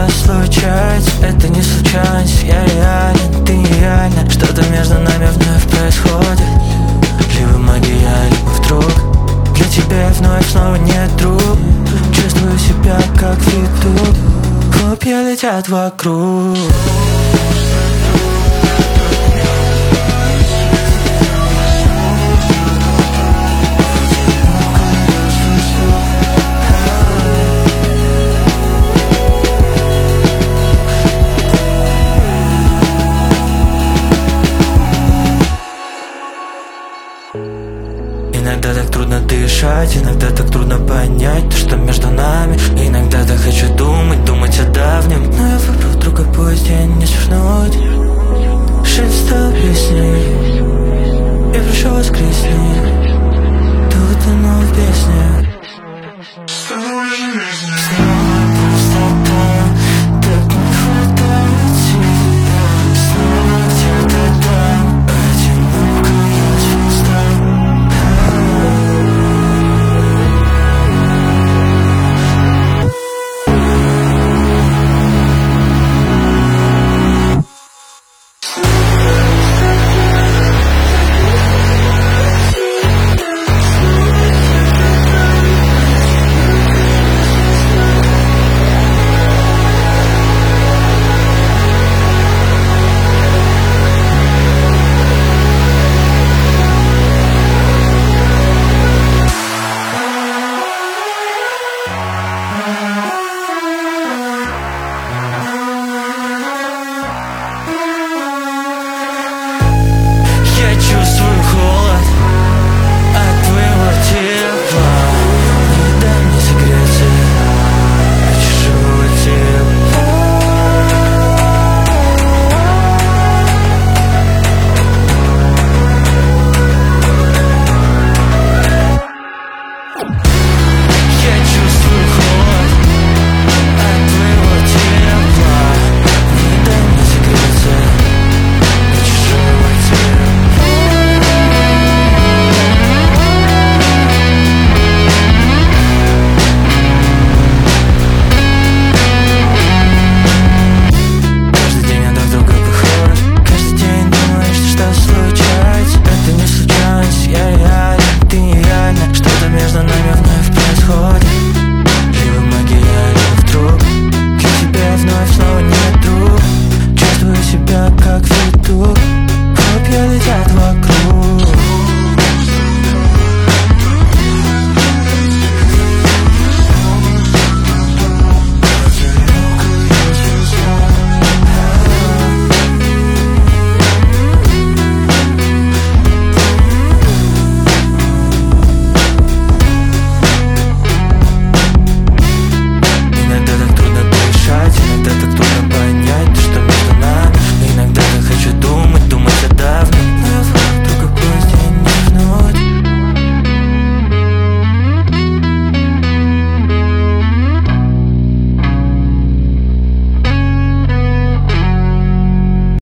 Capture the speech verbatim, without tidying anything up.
нас случается, это не случайность. Я реален, ты нереальна. Что-то между нами вновь происходит. Либо магия, либо вдруг для тебя вновь снова нет друг. Чувствую себя как фиту, хлопья летят вокруг. Иногда так трудно дышать, иногда так трудно понять то, что между нами. Иногда